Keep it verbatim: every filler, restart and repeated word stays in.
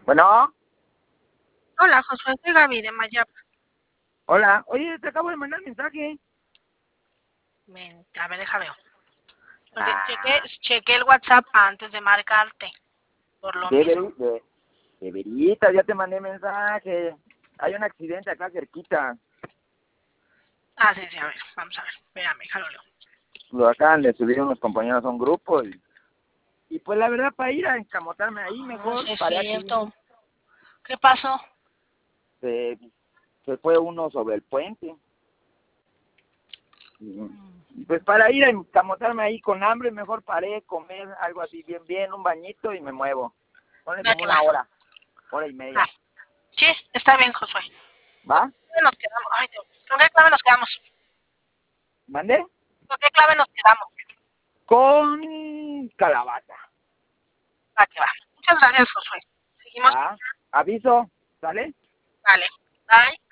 Bueno, Hola, Josué, soy Gaby de Mayap. hola. Oye, te acabo de mandar mensaje. Men, a ver, déjame ver. Porque chequé, Ah, chequé el WhatsApp antes de marcarte, por lo mismo. deberí, de, deberita, ya te mandé mensaje. Hay un accidente acá cerquita. Ah, sí, sí, a ver, vamos a ver. Espérame, déjalo leo. Lo acaban de subir unos compañeros a un grupo. Y, y pues la verdad, para ir a encamotarme ahí, Ah, mejor sí, es paré aquí. cierto. ¿Qué pasó? Se, se fue uno sobre el puente. Y, y pues para ir a encamotarme ahí con hambre, mejor paré, comer algo así bien, bien, un bañito y me muevo. Ponle Va como que va. una hora, hora y Va. media. Sí, está bien, Josué. ¿Con ¿Va? qué clave nos quedamos? Ay, Dios. ¿Con qué clave nos quedamos? ¿Mandé? ¿Con qué clave nos quedamos? Con calabaza. Va que va. Muchas gracias, Josué. Seguimos. ¿Va? Aviso, ¿sale? Vale. Bye.